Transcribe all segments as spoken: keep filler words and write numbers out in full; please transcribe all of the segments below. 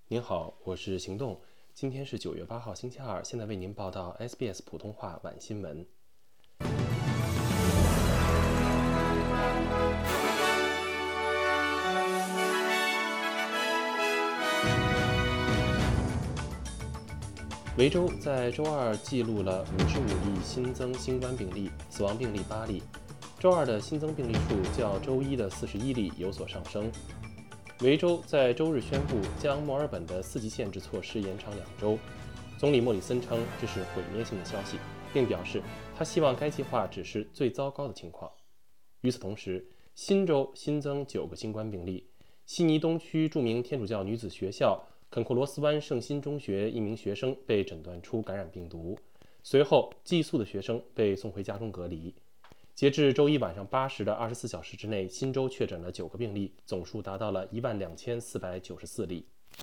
您好，我是行动。今天是九月八号，星期二。现在为您报道 S B S 普通话晚新闻。维州在周二记录了五十五例新增新冠病例，死亡病例八例。周二的新增病例数较周一的四十一例有所上升。维州在周日宣布将墨尔本的四级限制措施延长两周。总理莫里森称这是毁灭性的消息，并表示他希望该计划只是最糟糕的情况。与此同时，新州新增九个新冠病例。悉尼东区著名天主教女子学校肯库罗斯湾圣心中学一名学生被诊断出感染病毒，随后寄宿的学生被送回家中隔离。截至周一晚上八时的二十四小时之内，新州确诊了九个病例，总数达到了一万两千四百九十四例。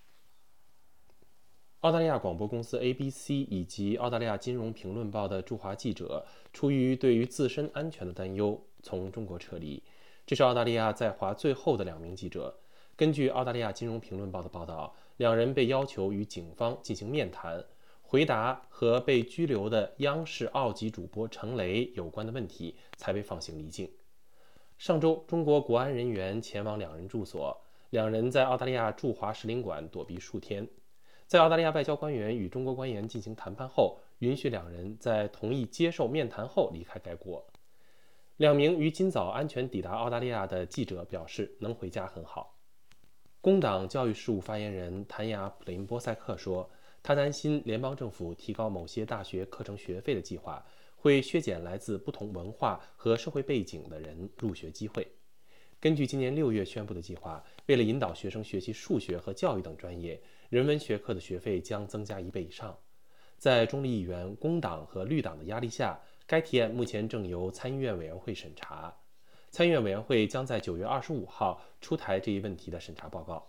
澳大利亚广播公司 A B C 以及澳大利亚金融评论报的驻华记者出于对于自身安全的担忧，从中国撤离。这是澳大利亚在华最后的两名记者。根据澳大利亚金融评论报的报道，两人被要求与警方进行面谈，回答和被拘留的央视澳籍主播程雷有关的问题，才被放行离境。上周，中国国安人员前往两人住所，两人在澳大利亚驻华使领馆躲避数天。在澳大利亚外交官员与中国官员进行谈判后，允许两人在同意接受面谈后离开该国。两名于今早安全抵达澳大利亚的记者表示，能回家很好。工党教育事务发言人谭雅·普林波塞克说，他担心联邦政府提高某些大学课程学费的计划会削减来自不同文化和社会背景的人入学机会。根据今年六月宣布的计划，为了引导学生学习数学和教育等专业，人文学科的学费将增加一倍以上。在中立议员、工党和绿党的压力下，该提案目前正由参议院委员会审查。参议院委员会将在九月二十五号出台这一问题的审查报告。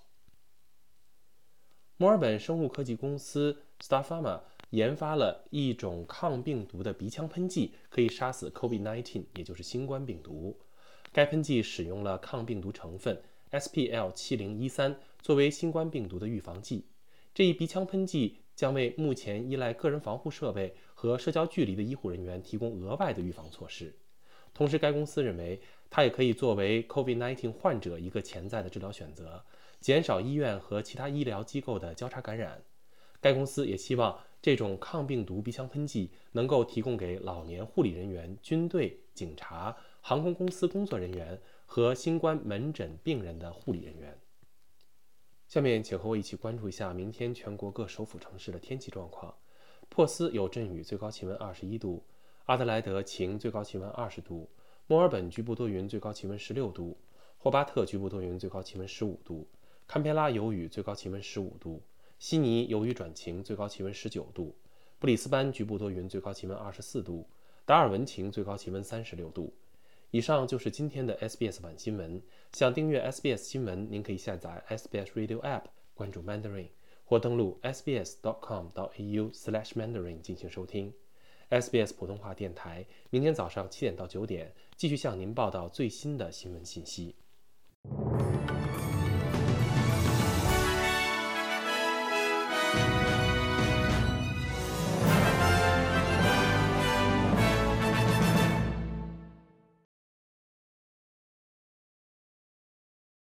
墨尔本生物科技公司 Starpharma 研发了一种抗病毒的鼻腔喷剂，可以杀死 COVID 十九， 也就是新冠病毒。该喷剂使用了抗病毒成分 S P L 七零一三 作为新冠病毒的预防剂。这一鼻腔喷剂将为目前依赖个人防护设备和社交距离的医护人员提供额外的预防措施。同时，该公司认为它也可以作为 COVID 十九 患者一个潜在的治疗选择，减少医院和其他医疗机构的交叉感染。该公司也希望这种抗病毒鼻腔喷剂能够提供给老年护理人员、军队、警察、航空公司工作人员和新冠门诊病人的护理人员。下面请和我一起关注一下明天全国各首府城市的天气状况。珀斯有阵雨，最高气温二十一度；阿德莱德晴，最高气温二十度；墨尔本局部多云，最高气温十六度；霍巴特局部多云，最高气温十五度；堪培拉有雨，最高气温十五度；悉尼有雨转晴，最高气温十九度；布里斯班局部多云，最高气温二十四度；达尔文晴，最高气温三十六度。以上就是今天的 S B S 晚新闻。想订阅 S B S 新闻，您可以下载 S B S Radio App， 关注 Mandarin， 或登录 s b s dot com dot a u slash mandarin 进行收听。S B S 普通话电台明天早上七点到九点继续向您报道最新的新闻信息。